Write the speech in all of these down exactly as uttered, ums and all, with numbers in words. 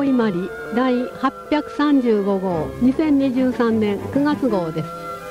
伊万里第はっぴゃくさんじゅうご号にせんにじゅうさんねんくがつ号です。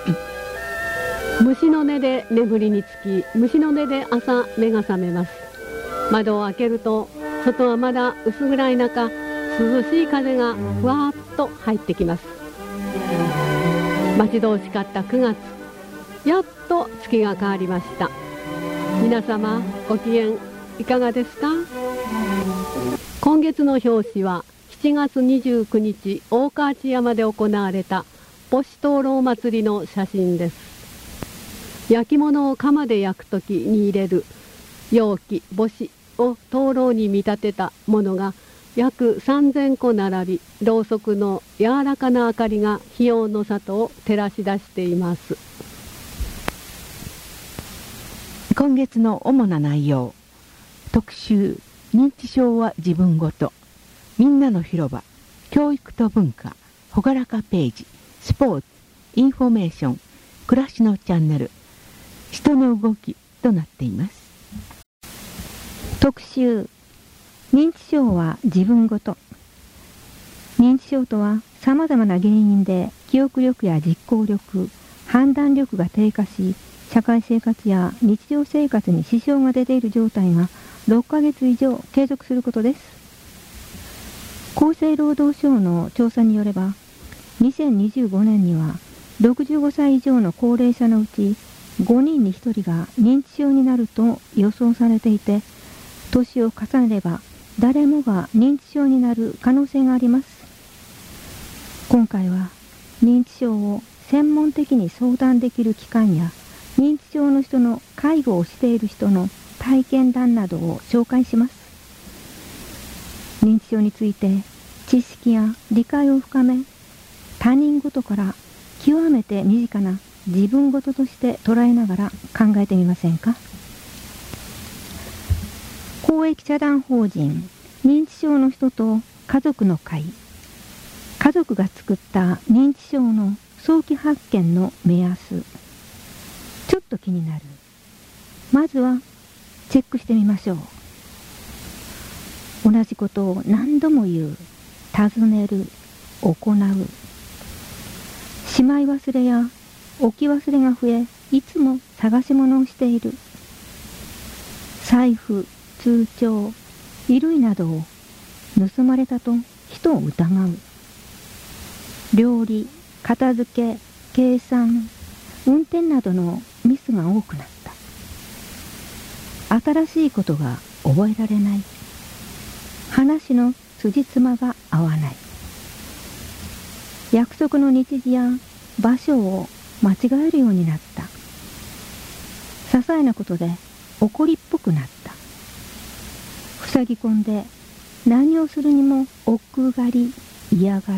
虫の音で眠りにつき、虫の音で朝目が覚めます。窓を開けると外はまだ薄暗い中、涼しい風がふわっと入ってきます。待ち遠しかったくがつ、やっと月が変わりました。皆様ご機嫌いかがですか？今月の表紙はしちがつにじゅうくにち大河内山で行われた母子灯籠祭りの写真です。焼き物を窯で焼くときに入れる容器母子を灯籠に見立てたものが約さんぜんこ並び、ろうそくの柔らかな明かりが日陽の里を照らし出しています。 今月の主な内容、特集認知症は自分ごと、みんなの広場、教育と文化、ほがらかページ、スポーツ、インフォメーション、暮らしのチャンネル、人の動きとなっています。 特集、認知症は自分ごと。認知症とはさまざまな原因で記憶力や実行力、判断力が低下し、社会生活や日常生活に支障が出ている状態がろっかげつ以上継続することです。厚生労働省の調査によれば、にせんにじゅうごねんにはろくじゅうごさい以上の高齢者のうちごにんにひとりが認知症になると予想されていて、年を重ねれば誰もが認知症になる可能性があります。今回は認知症を専門的に相談できる機関や認知症の人の介護をしている人の体験談などを紹介します。認知症について知識や理解を深め、他人事から極めて身近な自分事として捉えながら考えてみませんか？公益社団法人認知症の人と家族の会、家族が作った認知症の早期発見の目安。ちょっと気になる。まずはチェックしてみましょう。同じことを何度も言う、尋ねる、行う。しまい忘れや置き忘れが増え、いつも探し物をしている。財布、通帳、衣類などを盗まれたと人を疑う。料理、片付け、計算、運転などのミスが多くなった。新しいことが覚えられない。話の辻褄が合わない。約束の日時や場所を間違えるようになった。些細なことで怒りっぽくなった。塞ぎ込んで何をするにも億劫がり、嫌がる。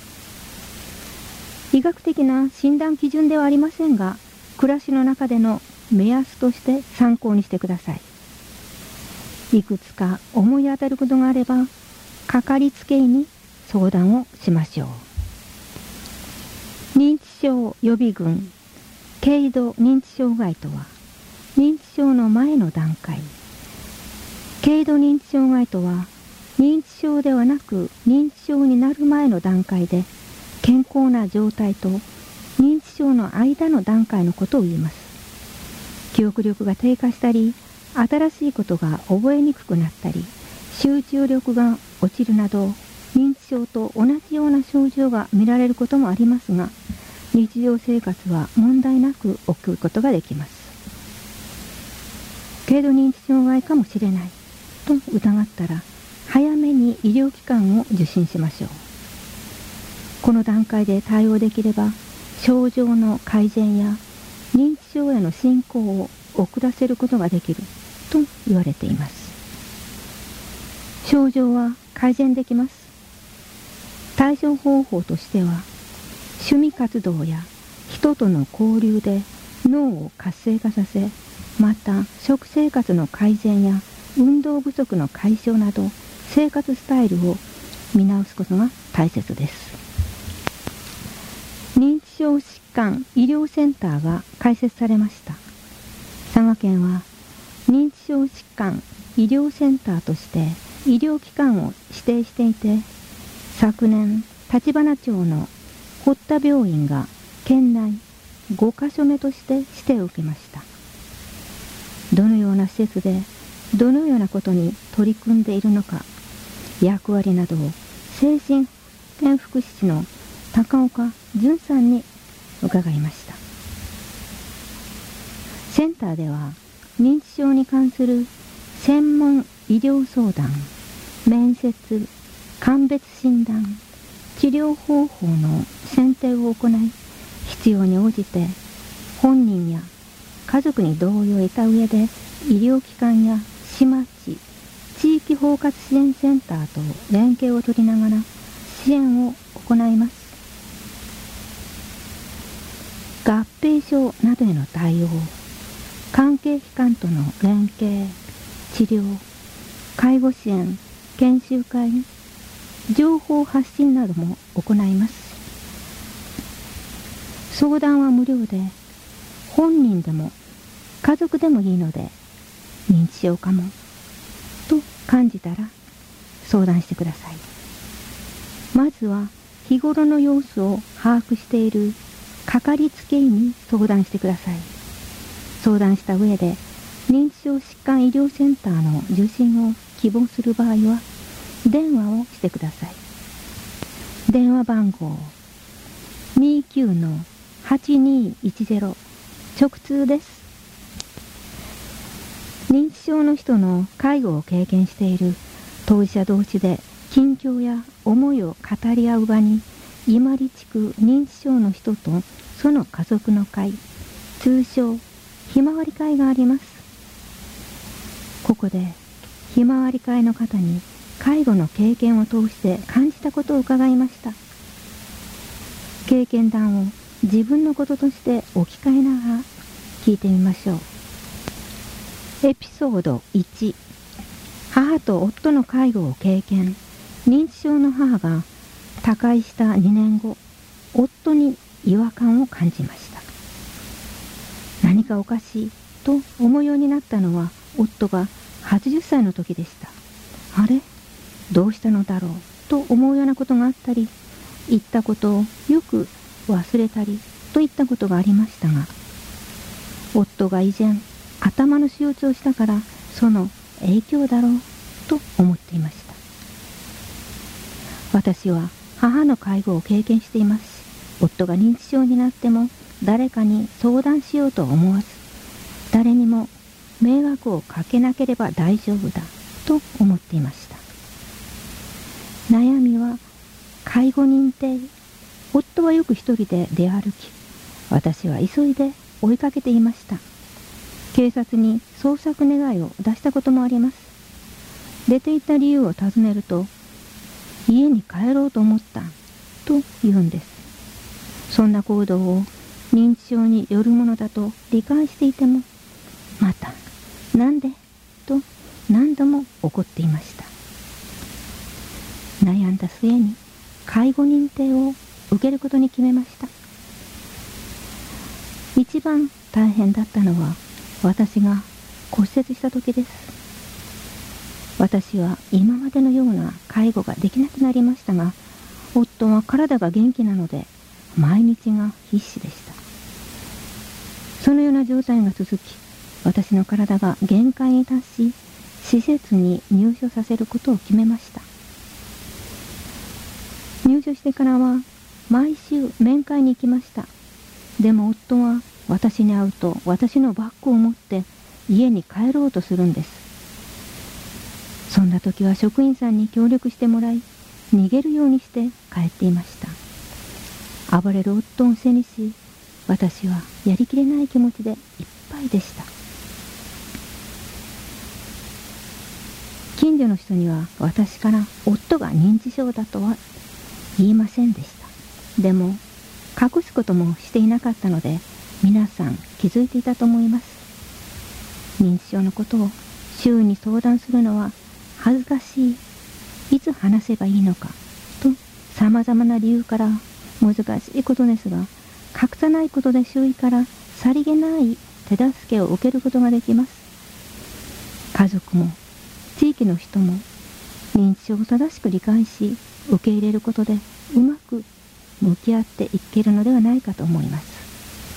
医学的な診断基準ではありませんが、暮らしの中での目安として参考にしてください。いくつか思い当たることがあれば、かかりつけ医に相談をしましょう。認知症予備軍、軽度認知障害とは、認知症の前の段階。軽度認知障害とは、認知症ではなく認知症になる前の段階で、健康な状態と認知症の間の段階のことを言います。記憶力が低下したり、新しいことが覚えにくくなったり、集中力が落ちるなど、認知症と同じような症状が見られることもありますが、日常生活は問題なく送ることができます。軽度認知障害かもしれないと疑ったら、早めに医療機関を受診しましょう。この段階で対応できれば、症状の改善や認知症への進行を遅らせることができると言われています。症状は改善できます。対処方法としては、趣味活動や人との交流で脳を活性化させ、また食生活の改善や運動不足の解消など、生活スタイルを見直すことが大切です。認知症疾患医療センターが開設されました。佐賀県は認知症疾患医療センターとして医療機関を指定していて、 昨年立花町の堀田病院が県内ごかしょめとして指定を受けました。どのような施設でどのようなことに取り組んでいるのか、役割などを精神保健福祉士の高岡淳さんに伺いました。センターでは認知症に関する専門医療相談、面接、鑑別診断、治療方法の選定を行い、必要に応じて本人や家族に同意を得た上で医療機関や市町、地域包括支援センターと連携を取りながら支援を行います。合併症などへの対応、関係機関との連携、治療、介護支援、研修会、情報発信なども行います。相談は無料で、本人でも家族でもいいので、認知症かもと感じたら相談してください。まずは日頃の様子を把握しているかかりつけ医に相談してください。相談した上で認知症疾患医療センターの受診を希望する場合は電話をしてください。電話番号 にじゅうきゅうのはちにいちゼロ 直通です。認知症の人の介護を経験している当事者同士で近況や思いを語り合う場に、伊万里地区認知症の人とその家族の会、通称ひまわり会があります。ここでひまわり会の方に介護の経験を通して感じたことを伺いました。経験談を自分のこととして置き換えながら聞いてみましょう。エピソードいち、母と夫の介護を経験。認知症の母が他界したにねんご、夫に違和感を感じました。何かおかしいと思うようになったのは夫がはちじゅっさいの時でした。あれ、どうしたのだろうと思うようなことがあったり、言ったことをよく忘れたりといったことがありましたが、夫が以前頭の手術をしたからその影響だろうと思っていました。私は母の介護を経験していますし、夫が認知症になっても誰かに相談しようとは思わず、誰にも迷惑をかけなければ大丈夫だと思っていました。悩みは介護認定。夫はよく一人で出歩き、私は急いで追いかけていました。警察に捜索願いを出したこともあります。出て行った理由を尋ねると、家に帰ろうと思ったと言うんです。そんな行動を認知症によるものだと理解していても、またなんでと何度も怒っていました。悩んだ末に介護認定を受けることに決めました。一番大変だったのは私が骨折した時です。私は今までのような介護ができなくなりましたが、夫は体が元気なので毎日が必死でした。そのような状態が続き、私の体が限界に達し、施設に入所させることを決めました。入所してからは毎週面会に行きました。でも夫は私に会うと私のバッグを持って家に帰ろうとするんです。そんな時は職員さんに協力してもらい、逃げるようにして帰っていました。暴れる夫を背にし、私はやりきれない気持ちでいっぱいでした。近所の人には私から夫が認知症だとは言いませんでした。でも隠すこともしていなかったので、皆さん気づいていたと思います。認知症のことを周囲に相談するのは恥ずかしい、いつ話せばいいのかとさまざまな理由から難しいことですが、隠さないことで周囲からさりげない手助けを受けることができます。家族も地域の人も認知症を正しく理解し受け入れることでうまく向き合っていけるのではないかと思います。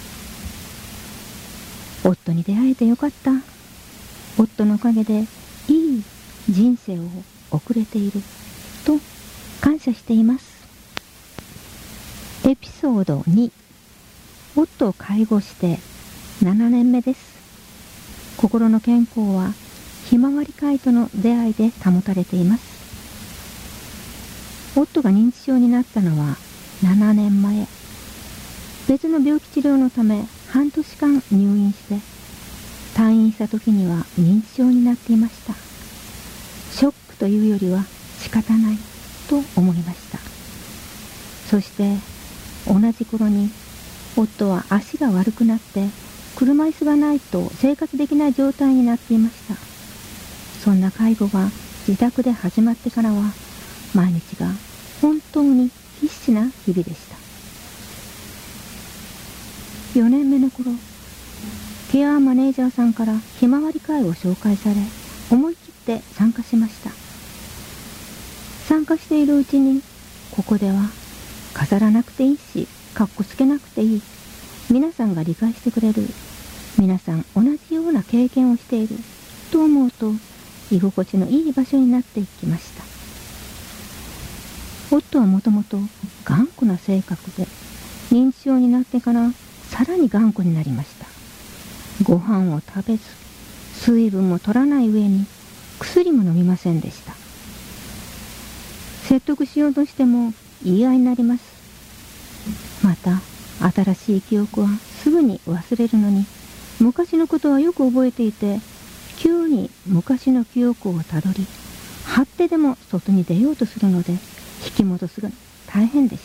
夫に出会えてよかった。夫のおかげでいい人生を送れていると感謝しています。エピソードに、夫を介護してななねんめです。心の健康はひまわり会との出会いで保たれています。夫が認知症になったのはななねんまえ。別の病気治療のため半年間入院して、退院した時には認知症になっていました。ショックというよりは仕方ないと思いました。そして同じ頃に夫は足が悪くなって車椅子がないと生活できない状態になっていました。そんな介護が自宅で始まってからは毎日が本当に必死な日々でした。よねんめの頃、ケアマネージャーさんからひまわり会を紹介され、思い切って参加しました。参加しているうちに、ここでは飾らなくていいし、かっこつけなくていい、皆さんが理解してくれる、皆さん同じような経験をしていると思うと、居心地のいい場所になっていきました。夫はもともと頑固な性格で、認知症になってからさらに頑固になりました。ご飯を食べず、水分も取らない上に薬も飲みませんでした。説得しようとしても言い合いになります。また新しい記憶はすぐに忘れるのに、昔のことはよく覚えていて、急に昔の記憶をたどり、張ってでも外に出ようとするので、引き戻すが大変でした。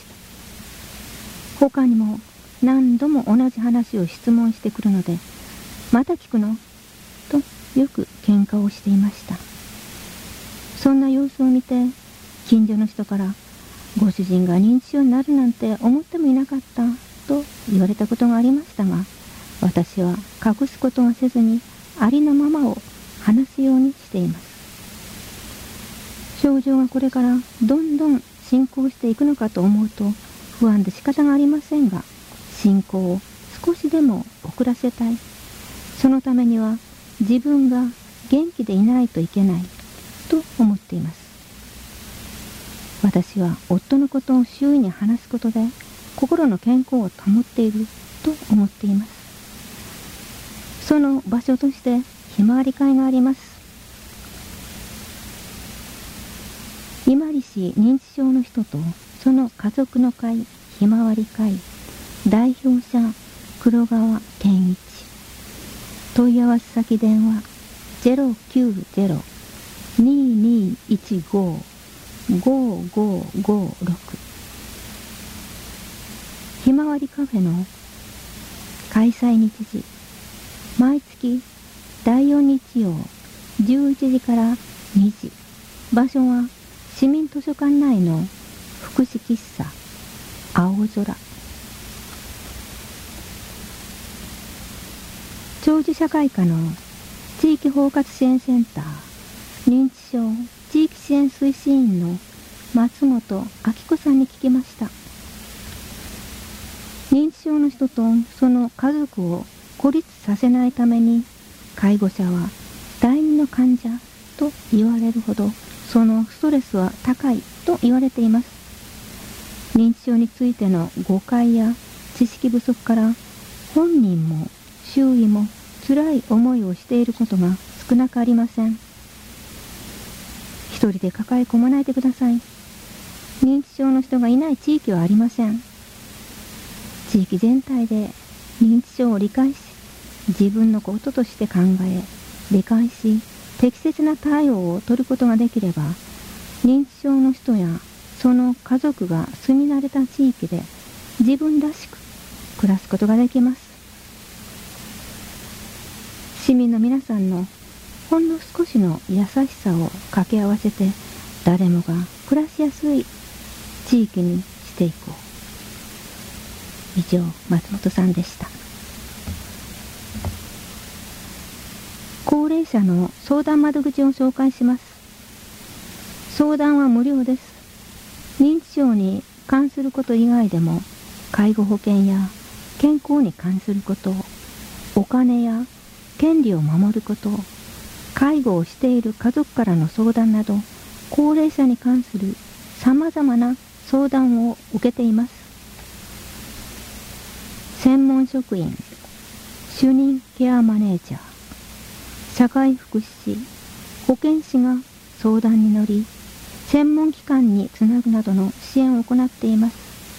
他にも何度も同じ話を質問してくるので、また聞くのとよく喧嘩をしていました。そんな様子を見て、近所の人から、ご主人が認知症になるなんて思ってもいなかったと言われたことがありましたが、私は隠すことはせずにありのままを話すようにしています。症状がこれからどんどん進行していくのかと思うと不安で仕方がありませんが、進行を少しでも遅らせたい。そのためには自分が元気でいないといけないと思っています。私は夫のことを周囲に話すことで心の健康を保っていると思っています。その場所としてひまわり会があります。伊万里市認知症の人とその家族の会ひまわり会代表者黒川健一、問い合わせ先電話 ゼロきゅうゼロ にーにーいちご ごーごーごーろく。ひまわりカフェの開催日時、毎月だいよん日曜じゅういちじからにじ。場所は市民図書館内の福祉喫茶青空。長寿社会科の地域包括支援センター認知症地域支援推進員の松本明子さんに聞きました。認知症の人とその家族を孤立させないために、介護者は第二の患者と言われるほどそのストレスは高いと言われています。認知症についての誤解や知識不足から本人も周囲も辛い思いをしていることが少なくありません。一人で抱え込まないでください。認知症の人がいない地域はありません。地域全体で認知症を理解し、自分のこととして考え、理解し、適切な対応を取ることができれば、認知症の人やその家族が住み慣れた地域で自分らしく暮らすことができます。市民の皆さんのほんの少しの優しさを掛け合わせて、誰もが暮らしやすい地域にしていこう。以上、松本さんでした。高齢者の相談窓口を紹介します。 相談は無料です。認知症に関すること以外でも、介護保険や健康に関すること、お金や権利を守ること、介護をしている家族からの相談など、高齢者に関するさまざまな相談を受けています。専門職員、主任ケアマネージャー、社会福祉士、保健師が相談に乗り、専門機関につなぐなどの支援を行っています。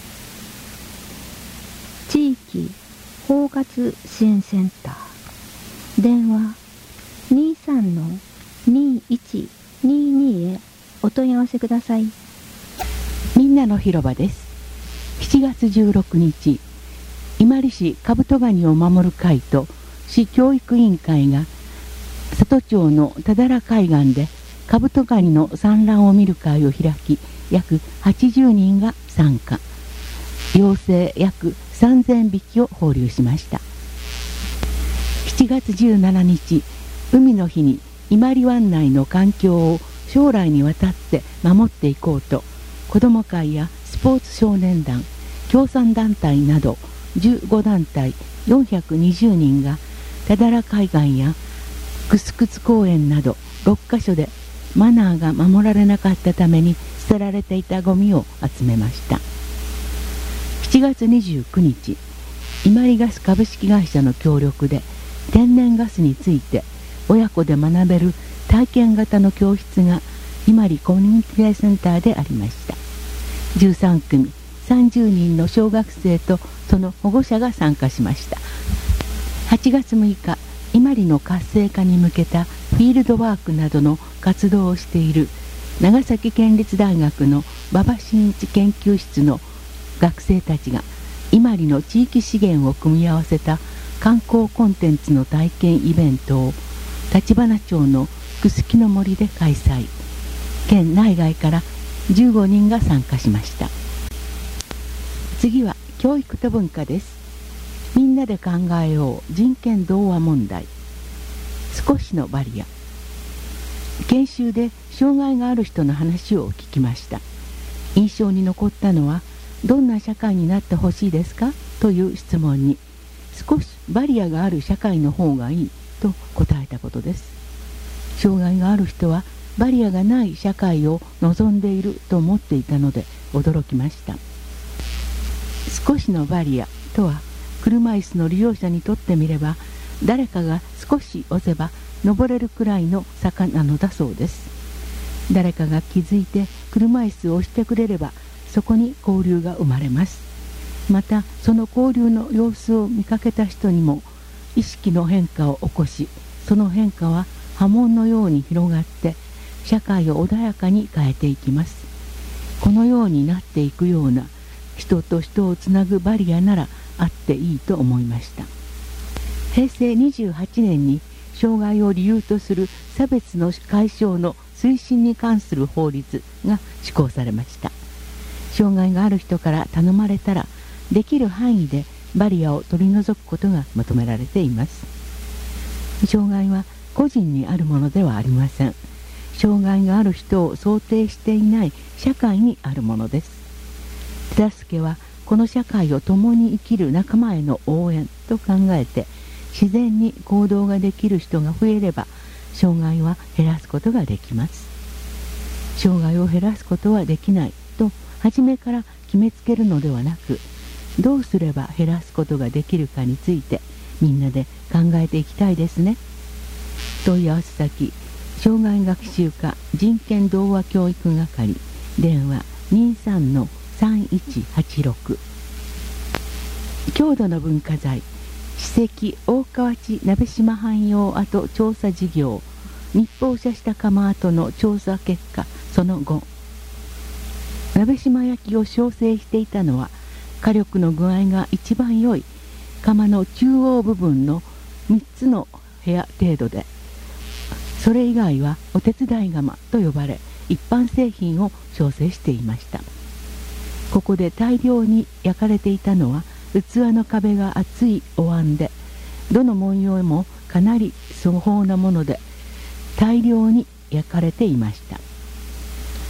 地域包括支援センター、電話 にーさんのにーいちにーにー へお問い合わせください。 みんなの広場です。しちがつじゅうろくにち、伊万里市カブトガニを守る会と市教育委員会が里町の多々良海岸でカブトガニの産卵を見る会を開き、約はちじゅうにんが参加。幼生約さんぜんびきを放流しました。しちがつじゅうしちにち、海の日に伊万里湾内の環境を将来にわたって守っていこうと、子ども会やスポーツ少年団、共産団体などじゅうごだんたいよんひゃくにじゅうにんが多々良海岸やクスクツ公園などろっかしょでマナーが守られなかったために捨てられていたゴミを集めました。しちがつにじゅうくにち、伊万里ガス株式会社の協力で天然ガスについて親子で学べる体験型の教室が伊万里コミュニティセンターでありました。じゅうさんくみさんじゅうにんの小学生とその保護者が参加しました。はちがつむいか、伊万里の活性化に向けたフィールドワークなどの活動をしている長崎県立大学の馬場真一研究室の学生たちが伊万里の地域資源を組み合わせた観光コンテンツの体験イベントを橘町の楠木の森で開催。県内外からじゅうごにんが参加しました。次は教育と文化です。みんなで考えよう人権童話問題。少しのバリア。研修で障害がある人の話を聞きました。印象に残ったのは、どんな社会になってほしいですかという質問に、少しバリアがある社会の方がいいと答えたことです。障害がある人はバリアがない社会を望んでいると思っていたので驚きました。少しのバリアとは、車椅子の利用者にとってみれば、誰かが少し押せば登れるくらいの坂なのだそうです。誰かが気づいて車椅子を押してくれれば、そこに交流が生まれます。またその交流の様子を見かけた人にも意識の変化を起こし、その変化は波紋のように広がって社会を穏やかに変えていきます。このようになっていくような人と人をつなぐバリアならあっていいと思いました。へいせいにじゅうはちねんに障害を理由とする差別の解消の推進に関する法律が施行されました。障害がある人から頼まれたら、できる範囲でバリアを取り除くことが求められています。障害は個人にあるものではありません。障害がある人を想定していない社会にあるものです。手助けはこの社会を共に生きる仲間への応援と考えて、自然に行動ができる人が増えれば、障害は減らすことができます。障害を減らすことはできないと初めから決めつけるのではなく、どうすれば減らすことができるかについてみんなで考えていきたいですね。問い合わせ先、障害学習課人権童話教育係、電話 にーさんのさんいちはちろく。郷土の文化財、史跡大川内鍋島藩用跡調査事業、日報社下窯跡の調査結果その後、鍋島焼きを焼成していたのは、火力の具合が一番良い窯の中央部分のみっつの部屋程度で、それ以外はお手伝い窯と呼ばれ、一般製品を焼成していました。ここで大量に焼かれていたのは、器の壁が厚いお椀で、どの文様もかなり粗法なもので大量に焼かれていました。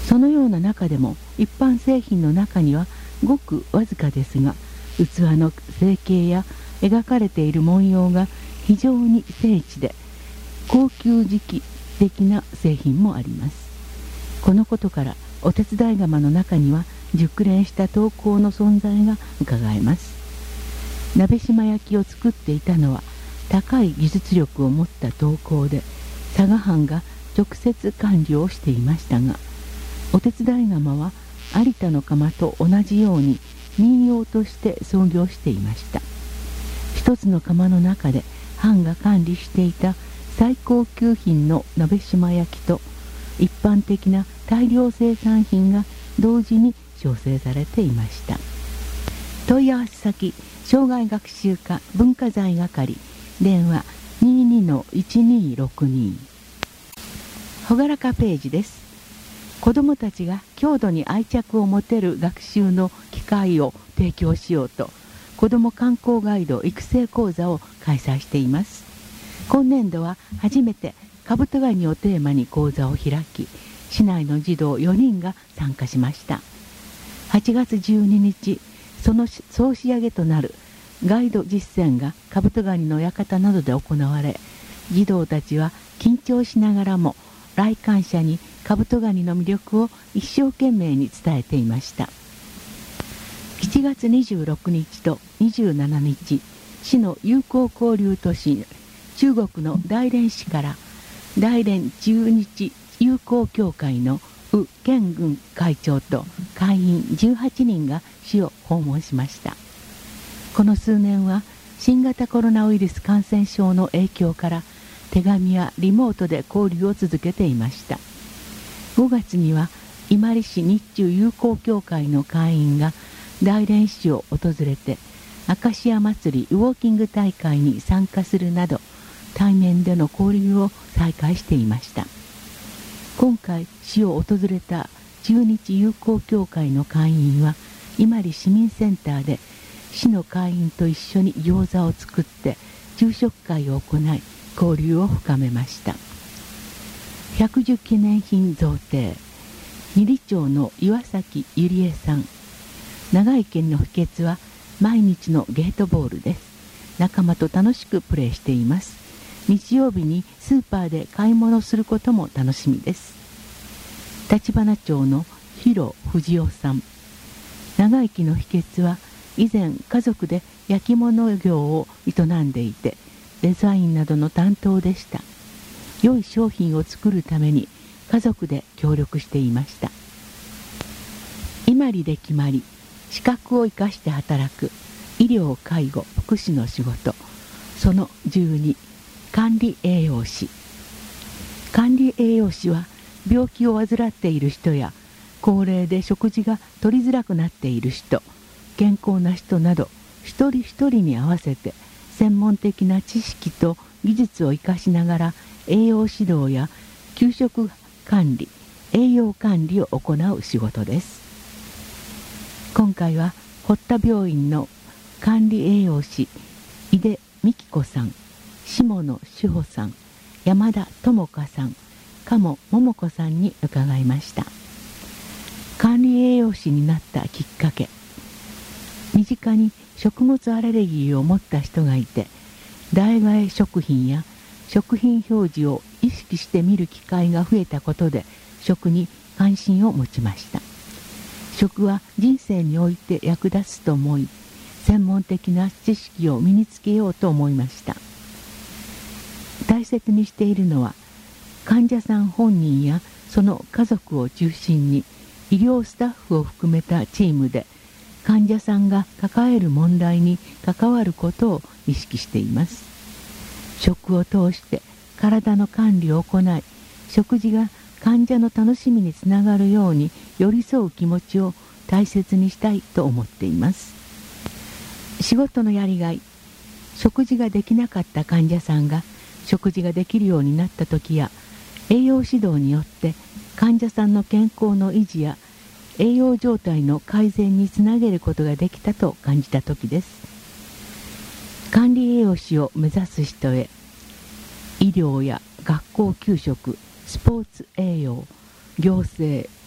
そのような中でも一般製品の中にはごくわずかですが、器の成形や描かれている文様が非常に精緻で高級時期的な製品もあります。このことからお手伝い窯の中には熟練した陶工の存在が伺えます。鍋島焼きを作っていたのは高い技術力を持った陶工で、佐賀藩が直接管理をしていましたが、お手伝い窯は有田の窯と同じように民謡として創業していました。一つの窯の中で藩が管理していた最高級品の鍋島焼きと一般的な大量生産品が同時に調整されていました。問い合わせ先、障害学習課文化財係、電話 にじゅうにのいちにーろくに。ほがらかページです。子どもたちが郷土に愛着を持てる学習の機会を提供しようと、子ども観光ガイド育成講座を開催しています。今年度は初めてカブトガニをテーマに講座を開き、市内の児童よにんが参加しました。はちがつじゅうににち、その総仕上げとなるガイド実践がカブトガニの館などで行われ、児童たちは緊張しながらも来館者にカブトガニの魅力を一生懸命に伝えていました。しちがつにじゅうろくにちとにじゅうしちにち、市の友好交流都市中国の大連市から大連中日友好協会のウ・ケングン会長と会員じゅうはちにんが市を訪問しました。この数年は新型コロナウイルス感染症の影響から手紙やリモートで交流を続けていました。ごがつには伊万里市日中友好協会の会員が大連市を訪れて明石家祭りウォーキング大会に参加するなど対面での交流を再開していました。今回市を訪れた中日友好協会の会員は伊万里市民センターで市の会員と一緒に餃子を作って昼食会を行い交流を深めました。百寿記念品贈呈、二里町の岩崎ゆりえさん。長井県の秘訣は毎日のゲートボールです。仲間と楽しくプレーしています。日曜日にスーパーで買い物することも楽しみです。立花町の広藤夫さん。長生きの秘訣は以前家族で焼き物業を営んでいてデザインなどの担当でした。良い商品を作るために家族で協力していました。伊万里で決まり資格を生かして働く医療介護福祉の仕事、そのじゅうに、管理栄養士。管理栄養士は病気を患っている人や高齢で食事が取りづらくなっている人、健康な人など一人一人に合わせて専門的な知識と技術を生かしながら栄養指導や給食管理、栄養管理を行う仕事です。今回は堀田病院の管理栄養士井出美希子さん、下野志保さん、山田智香さん、鴨桃子さんに伺いました。管理栄養士になったきっかけ、身近に食物アレルギーを持った人がいて、代替食品や食品表示を意識して見る機会が増えたことで食に関心を持ちました。食は人生において役立つと思い、専門的な知識を身につけようと思いました。大切にしているのは患者さん本人やその家族を中心に医療スタッフを含めたチームで患者さんが抱える問題に関わることを意識しています。食を通して体の管理を行い、食事が患者の楽しみにつながるように寄り添う気持ちを大切にしたいと思っています。仕事のやりがい、食事ができなかった患者さんが食事ができるようになった時や、栄養指導によって患者さんの健康の維持や栄養状態の改善につなげることができたと感じた時です。管理栄養士を目指す人へ、医療や学校給食、スポーツ栄養、行政、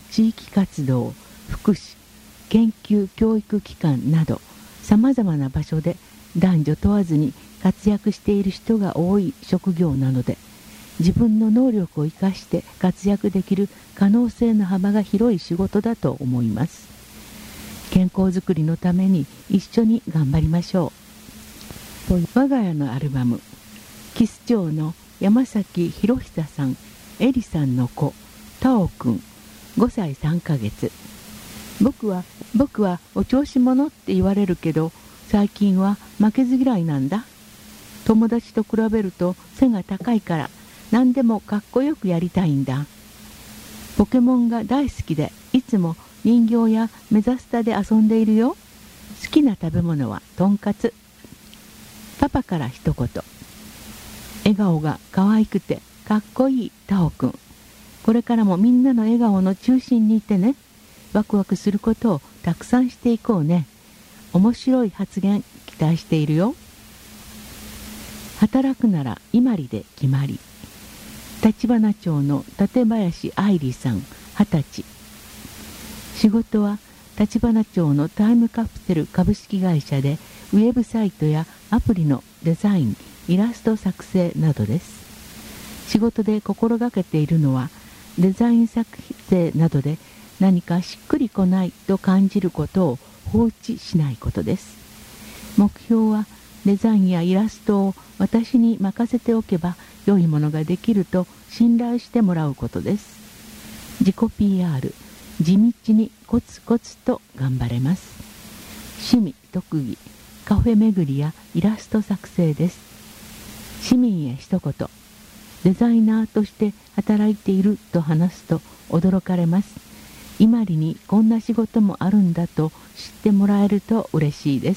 地域活動、福祉、研究教育機関などさまざまな場所で男女問わずに活躍している人が多い職業なので、自分の能力を生かして活躍できる可能性の幅が広い仕事だと思います。健康づくりのために一緒に頑張りましょう。我が家のアルバム、キス町の山崎博久さん、エリさんの子、タオくん、ごさいさんかげつ。僕は、僕はお調子者って言われるけど、最近は負けず嫌いなんだ。友達と比べると背が高いから、何でもかっこよくやりたいんだ。ポケモンが大好きで、いつも人形やメザスタで遊んでいるよ。好きな食べ物はとんかつ。パパから一言。笑顔が可愛くてかっこいいタオくん。これからもみんなの笑顔の中心にいてね。ワクワクすることをたくさんしていこうね。面白い発言期待しているよ。働くなら伊万里で決まり。立花町の館林愛理さん、はたち。仕事は立花町のタイムカプセル株式会社でウェブサイトやアプリのデザイン、イラスト作成などです。仕事で心がけているのは、デザイン作成などで何かしっくりこないと感じることを放置しないことです。目標はデザインやイラストを私に任せておけば良いものができると信頼してもらうことです。自己 ピーアール、地道にコツコツと頑張れます。趣味、特技、カフェ巡りやイラスト作成です。市民へ一言、デザイナーとして働いていると話すと驚かれます。伊万里にこんな仕事もあるんだと知ってもらえると嬉しいです。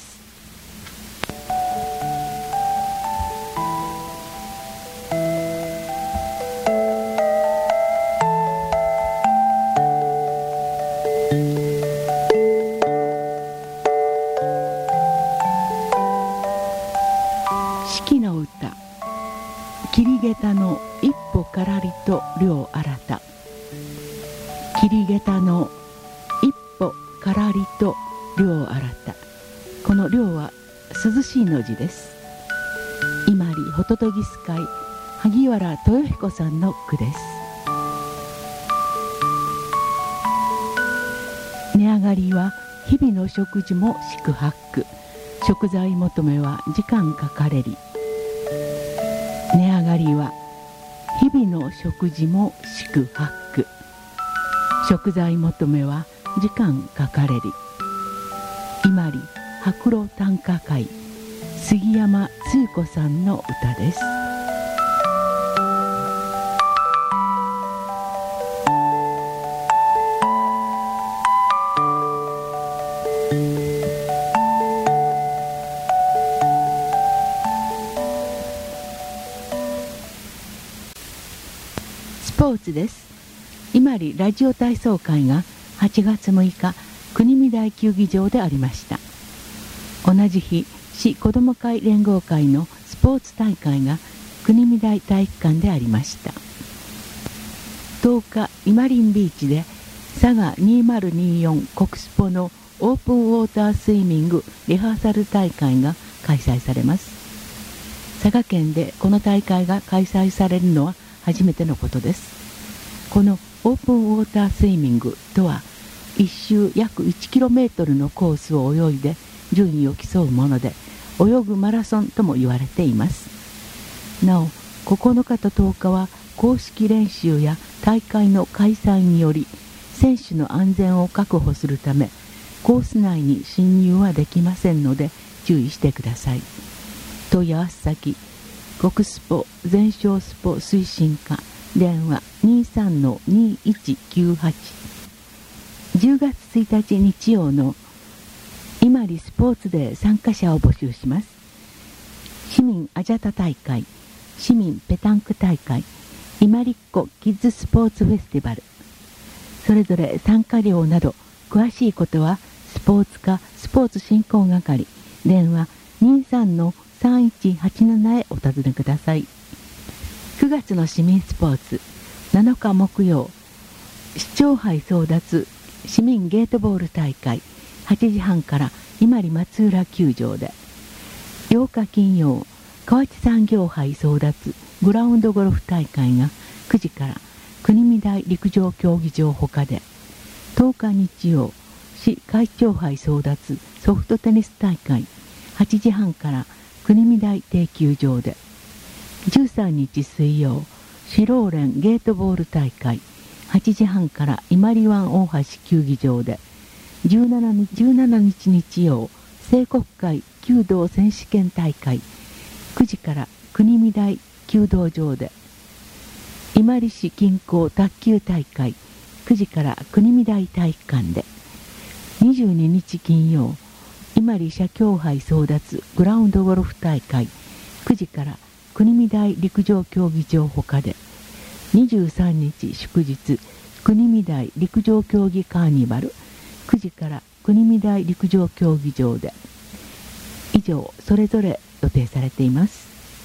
四季の歌、桐下駄の一歩からりと両新た。桐下駄の一歩からりと両新た。この両は涼しいの字です。伊万里ホトトギス会萩原豊彦さんの句です。値上がりは日々の食事も四苦八苦。食材求めは時間かかれり。値上がりは日々の食事も四苦八苦。食材求めは時間かかれり。伊万里白露短歌会杉山つ子さんの歌です。スポーツです。伊万里ラジオ体操会がはちがつむいか国見台球技場でありました。同じ日、市子ども会連合会のスポーツ大会が国見台体育館でありました。とおか、伊万里ビーチで佐賀にせんにじゅうよん国スポのオープンウォータースイミングリハーサル大会が開催されます。佐賀県でこの大会が開催されるのは初めてのことです。このオープンウォータースイミングとは、一周約いちキロメートルのコースを泳いで順位を競うもので、泳ぐマラソンとも言われています。なお、ここのかととおかは公式練習や大会の開催により選手の安全を確保するため、コース内に進入はできませんので注意してください。問い合わせ先、国スポ全商スポ推進課、電話 にさんのにいちきゅうはち。じゅうがつついたち日曜の伊万里スポーツデー参加者を募集します。市民アジャタ大会、市民ペタンク大会、伊万里っ子キッズスポーツフェスティバル、それぞれ参加料など詳しいことはスポーツ課スポーツ振興係、電話 にさんのさんいちはちなな へお尋ねください。くがつの市民スポーツ、なのか木曜、 市長杯争奪市民ゲートボール大会はちじはんから伊万里松浦球場で、ようか金曜河内産業杯争奪グラウンドゴルフ大会がくじから国見台陸上競技場ほかで、とおか日曜市会長杯争奪ソフトテニス大会はちじはんから国見台定球場で、じゅうさんにち水曜市ローレンゲートボール大会はちじはんから伊万里湾大橋球技場で、じゅうしちにち日曜聖国会弓道選手権大会くじから国見台弓道場で、伊万里市近郊卓球大会くじから国見台体育館で、にじゅうににち金曜伊万里社協杯争奪グラウンドゴルフ大会くじから国見台陸上競技場ほかで、にじゅうさんにち祝日国見台陸上競技カーニバルくじから国見台陸上競技場で、以上それぞれ予定されています。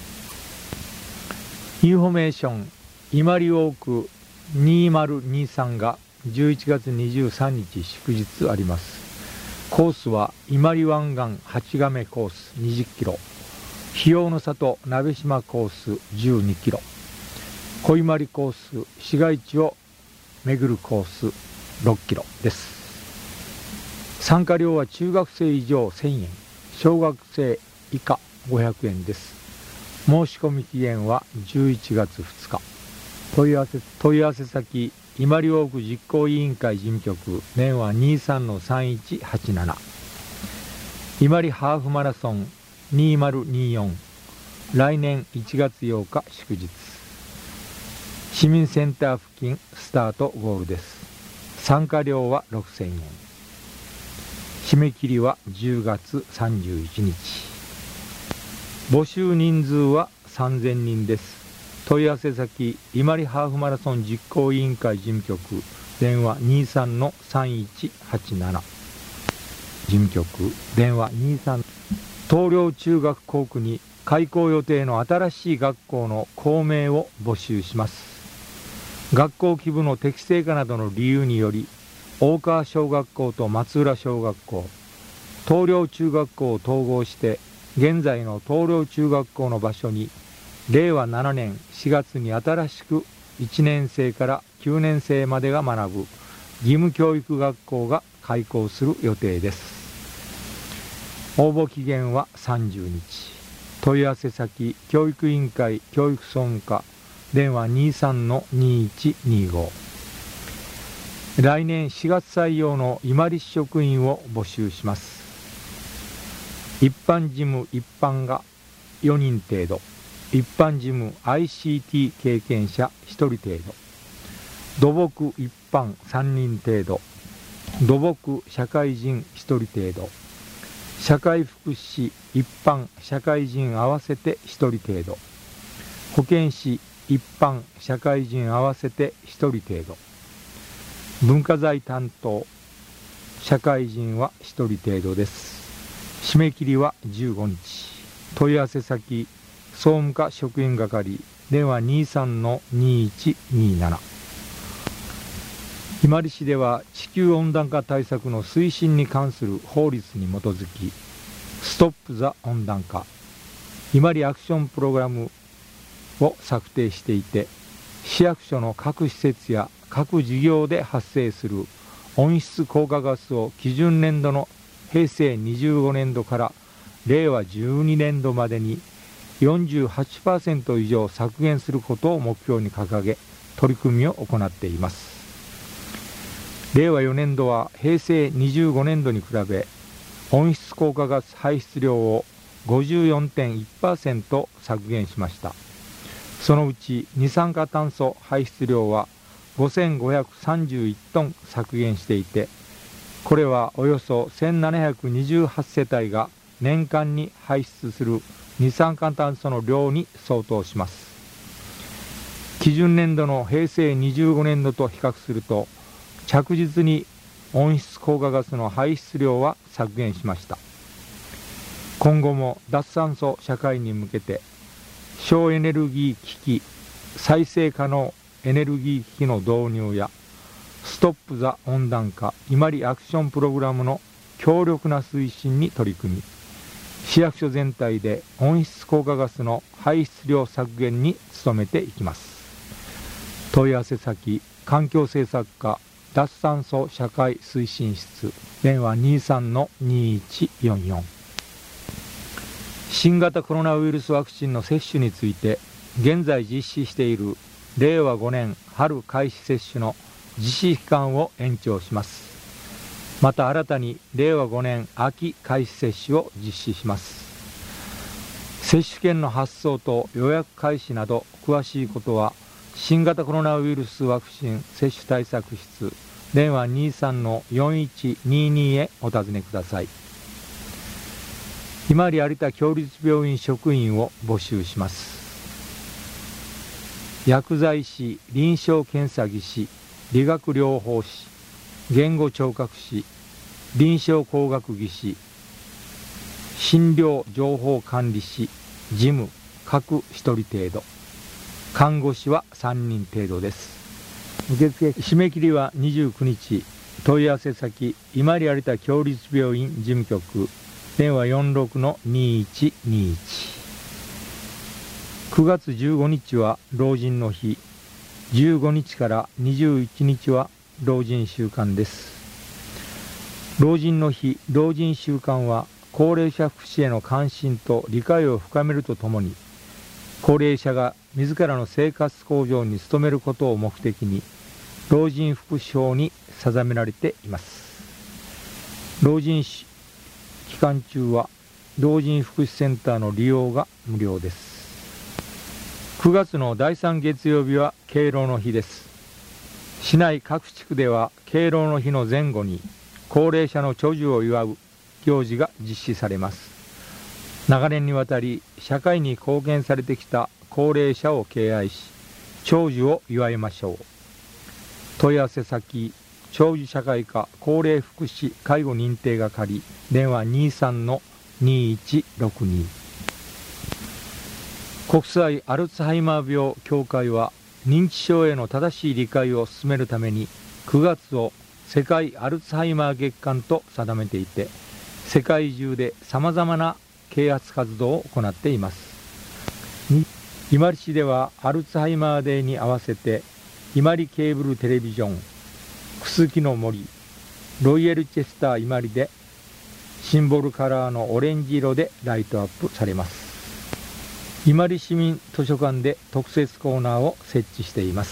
インフォメーション伊万里ウォークにせんにじゅうさんがじゅういちがつにじゅうさんにち祝日あります。コースは伊万里湾岸八亀コースにじゅっキロ、日用の里鍋島コースじゅうにキロ、小伊万里コース市街地を巡るコースろっキロです。参加料は中学生以上せんえん、小学生以下ごひゃくえんです。申し込み期限はじゅういちがつふつか。問い合わせ問い合わせ先伊万里ウォーク実行委員会事務局電話 にさんのさんいちはちなな。伊万里ハーフマラソンにせんにじゅうよん、来年いちがつようか祝日、市民センター付近スタートゴールです。参加料はろくせんえん、締め切りはじゅうがつさんじゅういちにち、募集人数はさんぜんにんです。問い合わせ先伊万里ハーフマラソン実行委員会事務局電話 にさんのさんいちはちなな、 事務局電話にさん。東陵中学校区に開校予定の新しい学校の校名を募集します。学校規模の適正化などの理由により大川小学校と松浦小学校、東陵中学校を統合して現在の東陵中学校の場所にれいわななねんしがつに新しくいちねんせいからきゅうねんせいまでが学ぶ義務教育学校が開校する予定です。応募期限はさんじゅうにち。問い合わせ先教育委員会教育総務課電話 にさんのにいちにご。来年しがつ採用の伊万里市職員を募集します。一般事務一般がよにん程度、一般事務 アイシーティー 経験者ひとり程度、土木一般さんにん程度、土木社会人ひとり程度、社会福祉一般社会人合わせてひとり程度、保健師一般社会人合わせてひとり程度、文化財担当社会人はひとり程度です。締め切りはじゅうごにち。問い合わせ先総務課職員係電話 にさんのにいちになな。伊万里市では地球温暖化対策の推進に関する法律に基づきストップ・ザ・温暖化伊万里アクションプログラムを策定していて、市役所の各施設や各事業で発生する温室効果ガスを基準年度のへいせいにじゅうごねんどかられいわじゅうにねんどまでに よんじゅうはちパーセント 以上削減することを目標に掲げ取り組みを行っています。れいわよねんどはへいせいにじゅうごねんどに比べ温室効果ガス排出量を ごじゅうよんてんいちパーセント 削減しました。そのうち二酸化炭素排出量はごせんごひゃくさんじゅういちトン削減していて、これはおよそせんななひゃくにじゅうはちせたいが年間に排出する二酸化炭素の量に相当します。基準年度のへいせいにじゅうごねんどと比較すると着実に温室効果ガスの排出量は削減しました。今後も脱炭素社会に向けて省エネルギー機器、再生可能エネルギー機器の導入やストップ・ザ・温暖化伊万里アクションプログラムの強力な推進に取り組み、市役所全体で温室効果ガスの排出量削減に努めていきます。問い合わせ先、環境政策課脱炭素社会推進室、電話 にじゅうさんのにじゅういちよんよん。新型コロナウイルスワクチンの接種について、現在実施しているれいわごねん春開始接種の実施期間を延長します。また新たにれいわごねん秋開始接種を実施します。接種券の発送と予約開始など詳しいことは新型コロナウイルスワクチン接種対策室電話 にじゅうさんのよんいちにに へお尋ねください。伊万里有田共立病院職員を募集します。薬剤師、臨床検査技師、理学療法士、言語聴覚士、臨床工学技師、診療情報管理士、事務各ひとり程度、看護師はさんにん程度です。受付締め切りはにじゅうくにち。問い合わせ先、伊万里有田共立病院事務局電話 よんろくのにいちにいち。くがつじゅうごにちは老人の日、じゅうごにちからにじゅういちにちは老人週間です。老人の日、老人週間は高齢者福祉への関心と理解を深めるとともに、高齢者が自らの生活向上に努めることを目的に老人福祉法に定められています。老人期間中は老人福祉センターの利用が無料です。くがつのだいさん月曜日は敬老の日です。市内各地区では敬老の日の前後に高齢者の長寿を祝う行事が実施されます。長年にわたり社会に貢献されてきた高齢者を敬愛し、長寿を祝いましょう。問い合わせ先、長寿社会科高齢福祉介護認定係電話 にじゅうさんのにいちろくに。国際アルツハイマー病協会は認知症への正しい理解を進めるためにくがつを世界アルツハイマー月間と定めていて、世界中でさまざまな啓発活動を行っています。伊万里市ではアルツハイマーデーに合わせて伊万里ケーブルテレビジョン、クスキの森、ロイヤルチェスター伊万里でシンボルカラーのオレンジ色でライトアップされます。伊万里市民図書館で特設コーナーを設置しています。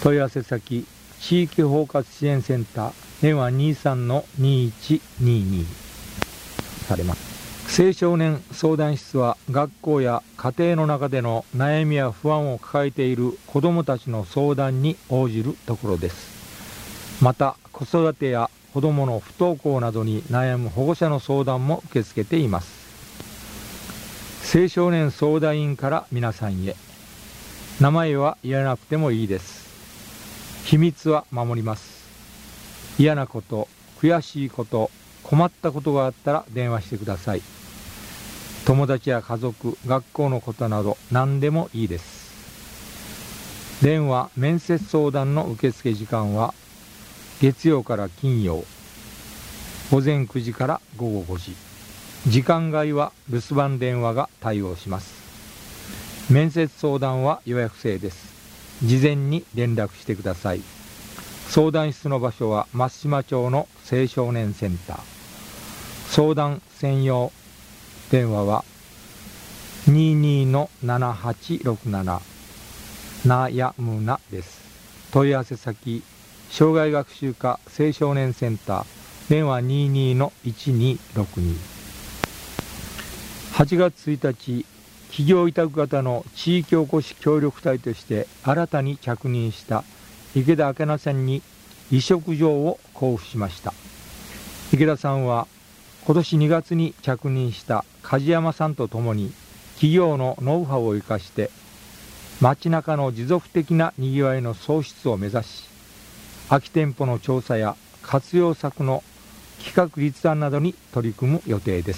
問い合わせ先、地域包括支援センター電話 にじゅうさんのにいちにに されます。青少年相談室は学校や家庭の中での悩みや不安を抱えている子どもたちの相談に応じるところです。また子育てや子どもの不登校などに悩む保護者の相談も受け付けています。青少年相談員から皆さんへ、名前は言わなくてもいいです。秘密は守ります。嫌なこと、悔しいこと、困ったことがあったら電話してください。友達や家族、学校のことなど何でもいいです。電話、面接相談の受付時間は月曜から金曜、ごぜんくじからごごごじ。時間外は留守番電話が対応します。面接相談は予約制です。事前に連絡してください。相談室の場所は松島町の青少年センター。相談専用電話は にじゅうにのななはちろくなな なやむなです。問い合わせ先、障害学習課青少年センター電話 にじゅうにのいちにろくに。はちがつついたち、企業委託型の地域おこし協力隊として新たに着任した池田明菜さんに委嘱状を交付しました。池田さんは今年にがつに着任した梶山さんとともに企業のノウハウを生かして街中の持続的なにぎわいの創出を目指し、空き店舗の調査や活用策の企画立案などに取り組む予定です。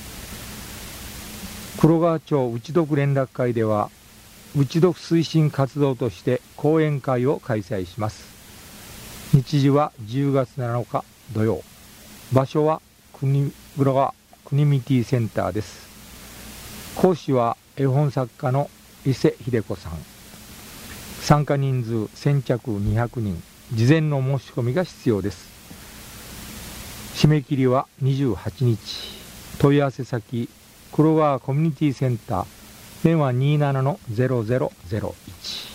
黒川町うちどく連絡会では、うちどく推進活動として講演会を開催します。 日時はじゅうがつなのか土曜。場所は国黒川国見ティセンターです。講師は絵本作家の伊勢秀子さん。参加人数先着にひゃくにん、事前の申し込みが必要です。締め切りはにじゅうはちにち。問い合わせ先黒川コミュニティセンター、電話 にじゅうななのゼロゼロゼロいち。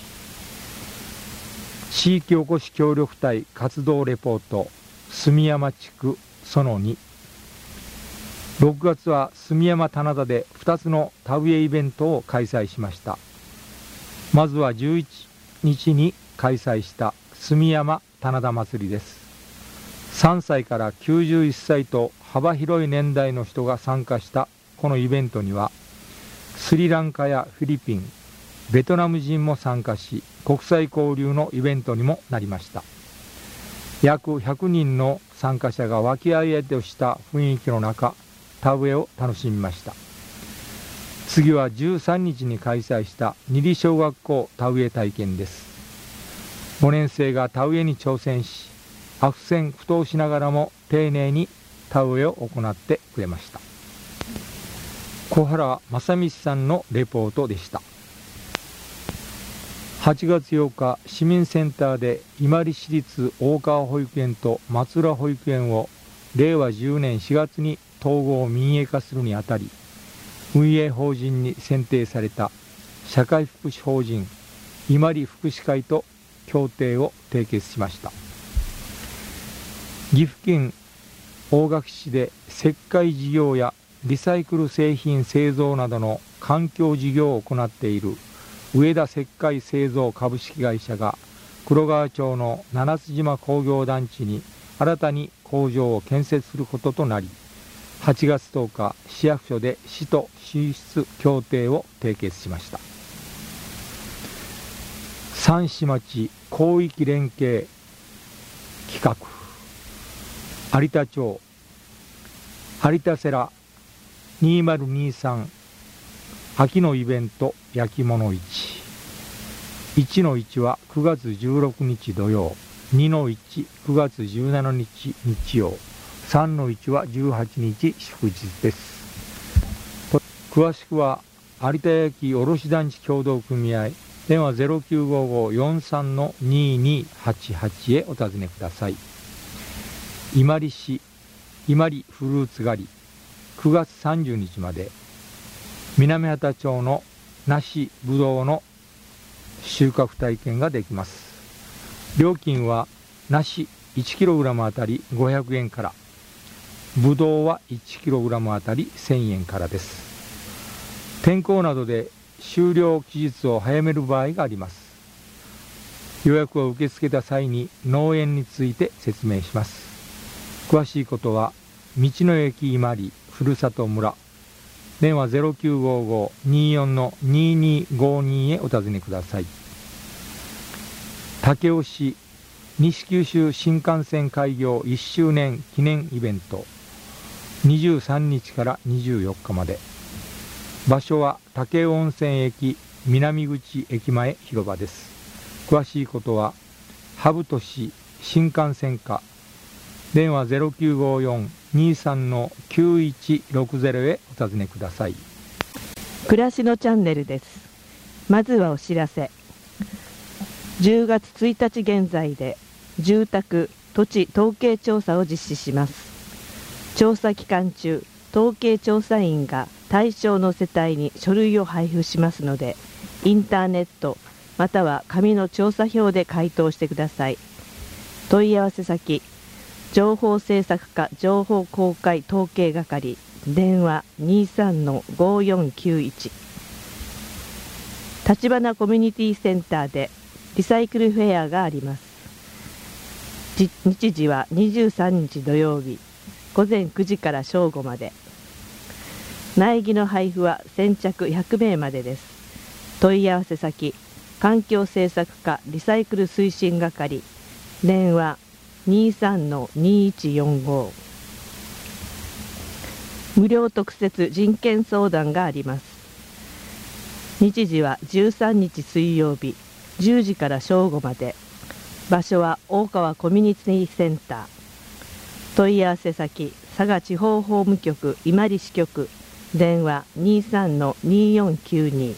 地域おこし協力隊活動レポート、住山地区そのに。ろくがつは住山棚田でふたつの田植えイベントを開催しました。まずはじゅういちにちに開催した住山棚田祭りです。さんさいからきゅうじゅういっさいと幅広い年代の人が参加したこのイベントには、スリランカやフィリピン、ベトナム人も参加し、国際交流のイベントにもなりました。約ひゃくにんの参加者が和気あいあいとした雰囲気の中、田植えを楽しみました。次はじゅうさんにちに開催した二里小学校田植え体験です。ごねんせいが田植えに挑戦し、悪戦苦闘しながらも丁寧に田植えを行ってくれました。小原正道さんのレポートでした。はちがつようか、市民センターで伊万里市立大川保育園と松浦保育園をれいわじゅうねんしがつに統合民営化するにあたり、運営法人に選定された社会福祉法人伊万里福祉会と協定を締結しました。岐阜県大垣市で石灰事業やリサイクル製品製造などの環境事業を行っている上田石灰製造株式会社が黒川町の七津島工業団地に新たに工場を建設することとなり、はちがつとおか、市役所で市と進出協定を締結しました。三市町広域連携企画、有田町有田セラにせんにじゅうさん秋のイベント焼き物市。いちのいちはくがつじゅうろくにち土曜、にのいち、くがつじゅうしちにち日曜、さんのいちはじゅうはちにち祝日です。詳しくは有田焼卸団地協同組合、電話 ゼロきゅうごご よんさん ににはちはち へお尋ねください。伊万里市伊万里フルーツ狩り、くがつさんじゅうにちまで。南畑町の梨ぶどうの収穫体験ができます。料金は梨 いちキログラム あたりごひゃくえんから、ぶどうは いちキログラム あたりせんえんからです。天候などで終了期日を早める場合があります。予約を受け付けた際に農園について説明します。詳しいことは道の駅伊万里ふるさと村、電話 ゼロきゅうごご にーよん にーにーごに へお尋ねください。武雄市西九州新幹線開業いっしゅうねん記念イベント、にじゅうさんにちからにじゅうよっかまで。場所は武雄温泉駅南口駅前広場です。詳しいことは羽生市新幹線課、電話 ゼロきゅうごよん にーさん きゅういちろくゼロ へお尋ねください。 暮らしのチャンネルです。まずはお知らせ。じゅうがつついたち現在で住宅・土地統計調査を実施します。調査期間中、統計調査員が対象の世帯に書類を配布しますので、インターネットまたは紙の調査票で回答してください。問い合わせ先、情報政策課情報公開統計係、電話 にーさんのごよんきゅういち。 立花コミュニティセンターでリサイクルフェアがあります。日時はにじゅうさんにち土曜日、ごぜんくじから正午まで。苗木の配布は先着ひゃくめいまでです。問い合わせ先、環境政策課リサイクル推進係、電話 にーさんのにいちよんご。 無料特設人権相談があります。日時はじゅうさんにち水曜日、じゅうじから正午まで。 場所は大川コミュニティセンター。問い合わせ先、佐賀地方法務局伊万里支局、電話 にじゅうさんのにじゅうよんきゅうに。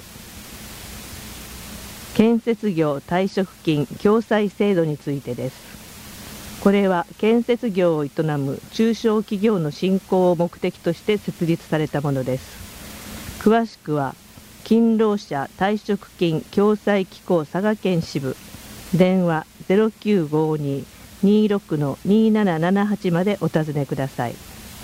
建設業退職金共済制度についてです。これは建設業を営む中小企業の振興を目的として設立されたものです。詳しくは勤労者退職金共済機構佐賀県支部、電話 ゼロきゅうごに にじゅうろくのにーななななはち までお尋ねください。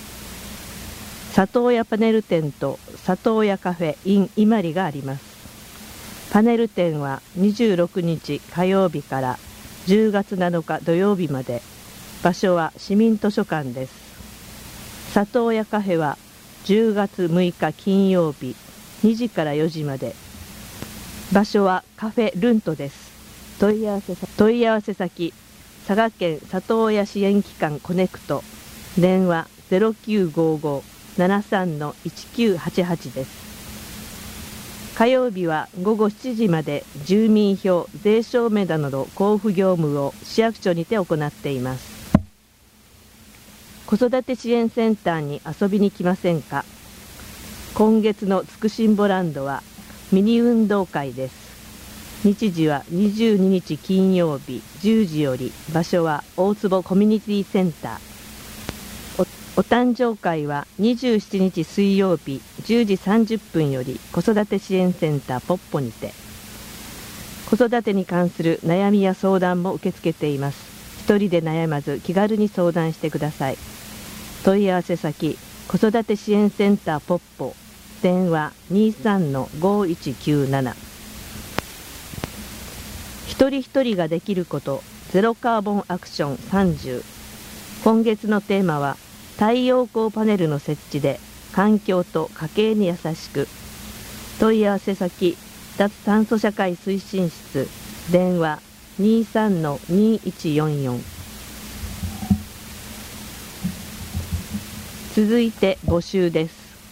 里親パネル店と里親カフェ in 伊万里があります。パネル店はにじゅうろくにち火曜日からじゅうがつなのか土曜日まで。場所は市民図書館です。里親カフェはじゅうがつむいか金曜日にじからよじまで。場所はカフェルントです。問い合わせ先、問い合わせ先佐賀県里親支援機関コネクト、電話 ゼロきゅうごご ななさんのいちきゅうはちはち です。火曜日はごごしちじまで住民票、税証明などの交付業務を市役所にて行っています。子育て支援センターに遊びに来ませんか。今月のつくしんぼランドはミニ運動会です。日時はにじゅうににち金曜日じゅうじより、場所は大坪コミュニティセンター。お誕生会はにじゅうしちにち水曜日じゅうじさんじゅっぷんより子育て支援センターポッポにて。子育てに関する悩みや相談も受け付けています。一人で悩まず気軽に相談してください。問い合わせ先、子育て支援センターポッポ、電話 にじゅうさんのごいちきゅうなな。一人一人ができること、ゼロカーボンアクションさんじゅう。今月のテーマは太陽光パネルの設置で環境と家計に優しく。問い合わせ先、脱炭素社会推進室、電話 にじゅうさんのにいちよんよん。続いて募集です。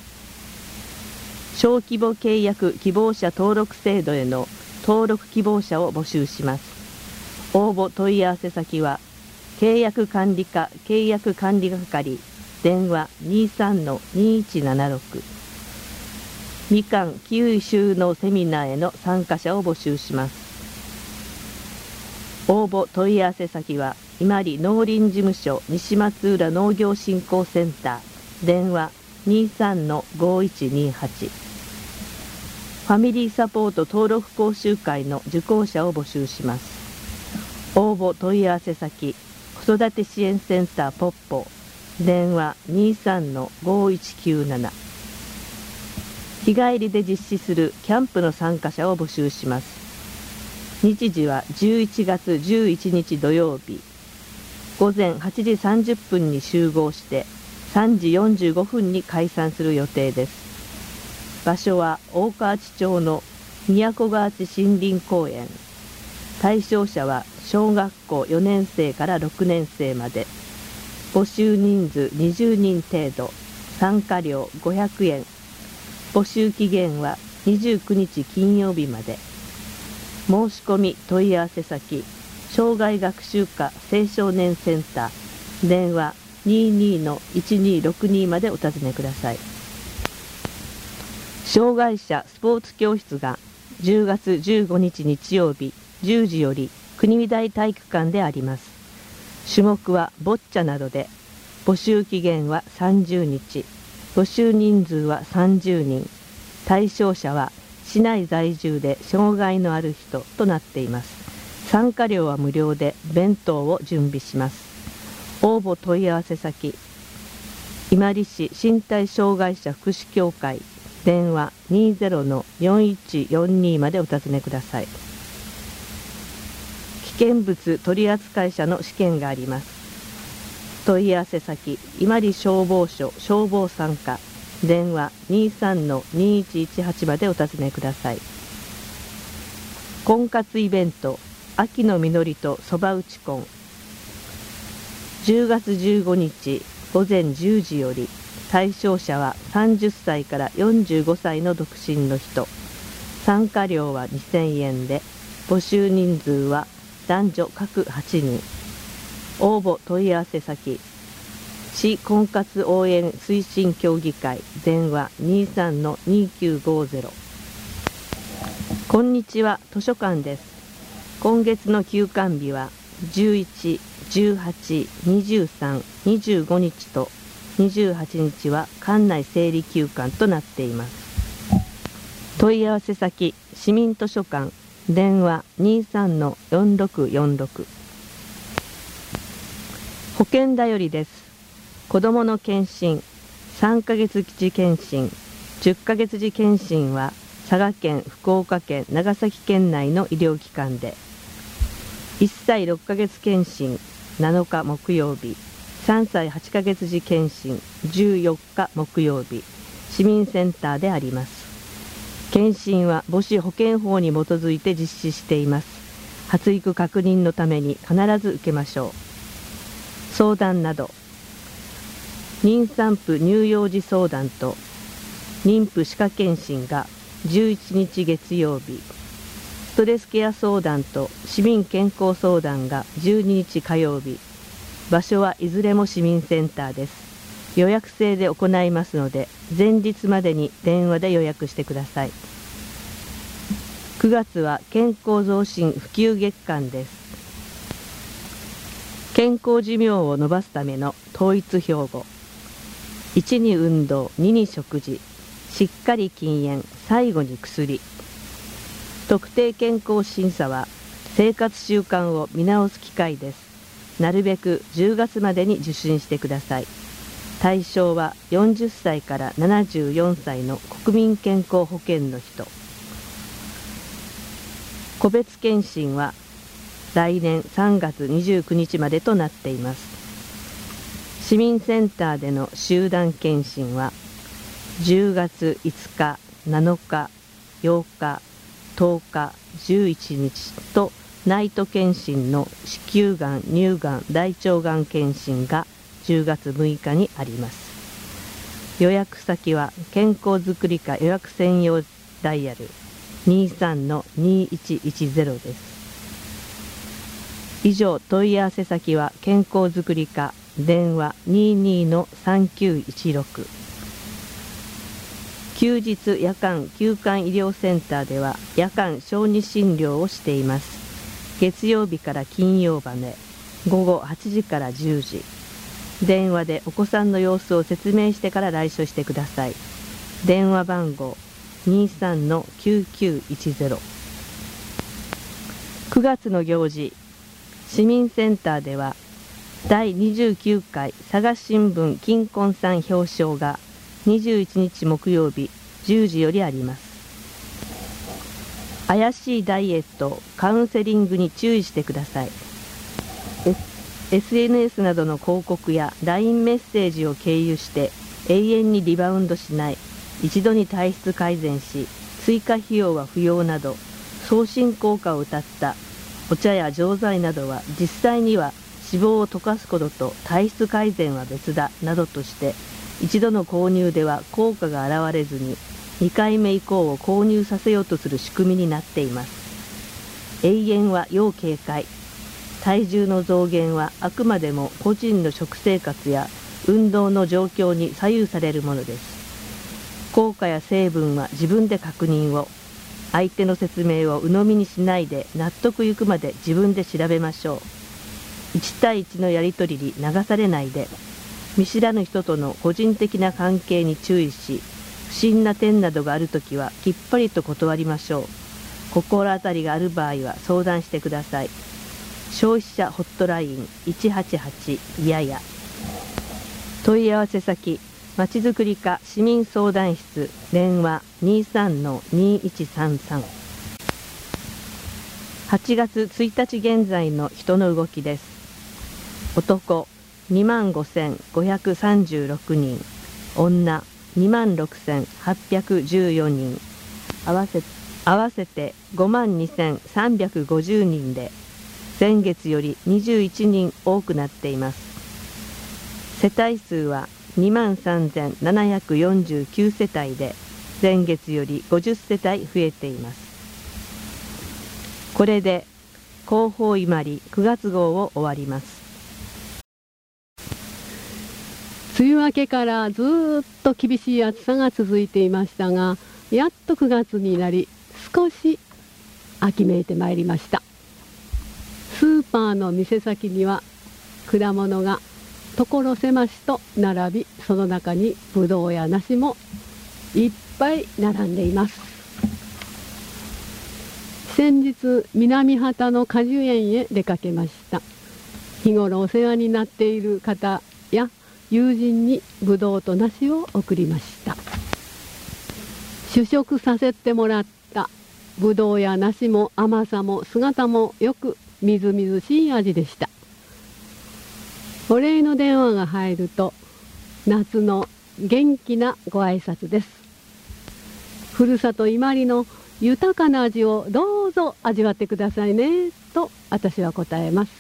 小規模契約希望者登録制度への登録希望者を募集します。応募問い合わせ先は契約管理課契約管理係、電話 にじゅうさんのにいちななろく。みかんキウイ収納セミナーへの参加者を募集します。応募問い合わせ先は伊万里農林事務所西松浦農業振興センター、電話 にじゅうさんのごいちにはち。ファミリーサポート登録講習会の受講者を募集します。応募問い合わせ先、子育て支援センターポッポ、電話 にじゅうさんのごいちきゅうなな。日帰りで実施するキャンプの参加者を募集します。日時はじゅういちがつじゅういちにち土曜日、ごぜんはちじさんじゅっぷんに集合してさんじよんじゅうごふんに解散する予定です。場所は大河内町の都河内森林公園。対象者は小学校よねんせいからろくねんせいまで。募集人数にじゅうにん程度。参加料ごひゃくえん。募集期限はにじゅうくにち金曜日まで。申し込み問い合わせ先、障害学習課青少年センター、電話 にじゅうにのいちにろくに までお尋ねください。障害者スポーツ教室がじゅうがつじゅうごにち日曜日じゅうじより国見台体育館であります。種目はボッチャなどで、募集期限はさんじゅうにち、募集人数はさんじゅうにん、対象者は市内在住で障害のある人となっています。参加料は無料で弁当を準備します。応募問い合わせ先、伊万里市身体障害者福祉協会、電話 にじゅうのよんいちよんに までお尋ねください。危険物取扱者の試験があります。問い合わせ先、伊万里消防署消防参加、電話 にじゅうさんのにいちいちはち までお尋ねください。婚活イベント、秋の実りとそば打ち婚。じゅうがつじゅうごにちごぜんじゅうじより、対象者はさんじゅっさいからよんじゅうごさいの独身の人。参加料はにせんえんで、募集人数は男女各はちにん。応募問い合わせ先、市婚活応援推進協議会、電話 にじゅうさんのにきゅうごゼロ。こんにちは、図書館です。今月の休館日はじゅういち、じゅうはち、にじゅうさん、にじゅうごにちとにじゅうはちにちは館内整理休館となっています。問い合わせ先、市民図書館、電話 にじゅうさんのよんろくよんろく。保健だよりです。子どもの検診、さんかげつ次検診、じゅっかげつ次検診は佐賀県、福岡県、長崎県内の医療機関で、いっさいろっかげつ検診なのか木曜日、さんさいはちかげつ次検診じゅうよっか木曜日、市民センターであります。検診は母子保健法に基づいて実施しています。発育確認のために必ず受けましょう。相談など、妊産婦乳幼児相談と妊婦歯科検診がじゅういちにち月曜日、ストレスケア相談と市民健康相談がじゅうににち火曜日、場所はいずれも市民センターです。予約制で行いますので、前日までに電話で予約してください。くがつは健康増進普及月間です。健康寿命を延ばすための統一標語、いちに運動、にに食事、しっかり禁煙、最後に薬。特定健康審査は生活習慣を見直す機会です。なるべくじゅうがつまでに受診してください。対象はよんじゅっさいからななじゅうよんさいの国民健康保険の人。個別検診は来年さんがつにじゅうくにちまでとなっています。市民センターでの集団検診はじゅうがついつか、なのか、ようか、とおか、じゅういちにちとナイト検診の子宮がん、乳がん、大腸がん検診がじゅうがつむいかにあります。予約先は健康づくり課予約専用ダイヤル にじゅうさんのにいちいちゼロ です。以上、問い合わせ先は健康づくり課電話 にじゅうにのさんきゅういちろく。休日夜間休館医療センターでは夜間小児診療をしています。月曜日から金曜までごごはちじからじゅうじ。電話でお子さんの様子を説明してから来所してください。電話番号 にじゅうさんのきゅうきゅういちゼロ。くがつの行事、市民センターではだいにじゅうきゅうかい佐賀新聞金婚さん表彰がにじゅういちにち木曜日じゅうじよりあります。怪しいダイエット、カウンセリングに注意してください。エスエヌエス などの広告や ライン メッセージを経由して永遠にリバウンドしない、一度に体質改善し追加費用は不要など送信効果を謳ったお茶や錠剤などは実際には脂肪を溶かすことと体質改善は別だなどとして一度の購入では効果が現れずににかいめ以降を購入させようとする仕組みになっています。永遠は要警戒。体重の増減はあくまでも個人の食生活や運動の状況に左右されるものです。効果や成分は自分で確認を、相手の説明を鵜呑みにしないで納得いくまで自分で調べましょう。いちたいいちのやり取りに流されないで、見知らぬ人との個人的な関係に注意し、不審な点などがあるときはきっぱりと断りましょう。心当たりがある場合は相談してください。消費者ホットラインいちはちはちいやや。問い合わせ先、まちづくり課市民相談室電話 にじゅうさんのにいちさんさん。はちがつついたち現在の人の動きです。男にまんごせんごひゃくさんじゅうろくにん、女にまんろくせんはっぴゃくじゅうよにん、合わせ合わせてごまんにせんさんびゃくごじゅうにんで、先月よりにじゅういちにん多くなっています。世帯数はにまんさんぜんななひゃくよんじゅうきゅうせたいで、前月よりごじゅっせたい増えています。これで広報伊万里くがつ号を終わります。 梅雨明けからずーっと厳しい暑さが続いていましたが、やっとくがつになり少し秋めいてまいりました。スーパーの店先には果物が所狭しと並び、その中にぶどうや梨もいっぱい並んでいます。先日南畑の果樹園へ出かけました。日頃お世話になっている方や友人にぶどうと梨を送りました。試食させてもらったぶどうや梨も甘さも姿もよくみずみずしい味でした。お礼の電話が入ると夏の元気なご挨拶です。ふるさと伊万里の豊かな味をどうぞ味わってくださいねと私は答えます。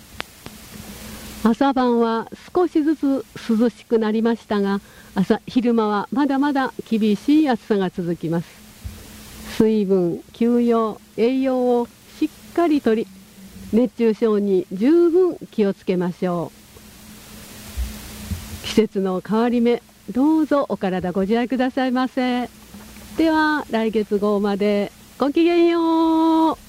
朝晩は少しずつ涼しくなりましたが、朝昼間はまだまだ厳しい暑さが続きます。水分、休養、栄養をしっかりとり、熱中症に十分気をつけましょう。季節の変わり目、どうぞお体ご自愛くださいませ。では来月号までごきげんよう。